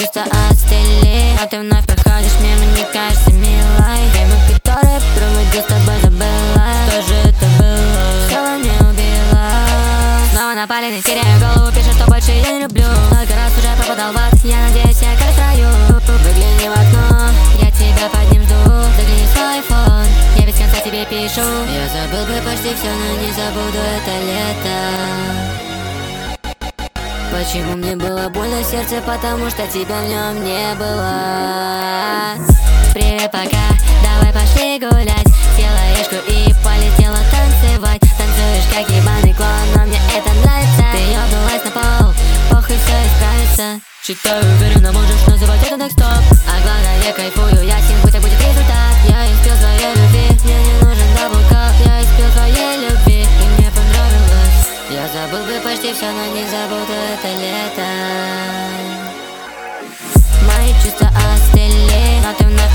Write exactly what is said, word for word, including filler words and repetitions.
чувства остыли, но ты вновь проходишь мимо, не кажется милой. Время, которое проводил с тобой, забыла. Что же это было? Все во мне убило. Снова напали на теряю голову, пишет, что больше я не люблю. Много раз уже попадал в ад, я надеюсь, я как краю. Выгляни в окно, я тебя под ним жду. Загляни в свой айфон, я без конца тебе пишу. Я забыл бы почти все, но не забуду это лето. Почему мне было больно в сердце? Потому что тебя в нем не было. Привет, пока, давай пошли гулять. Села ешку и полетела танцевать. Танцуешь как ебаный клоун, но мне это нравится. Ты ёбнулась на пол, похуй, все исправится. Считаю, уверенно можешь называть это next stop. А главное, я кайфую, я сим, будто будет результат. Я испил своей любви, мне не нужен даблкап. Я испил своей любви, и мне понравилось. Я забыл бы почти все, но не забуду это лето. Мои чувства остыли, но ты вновь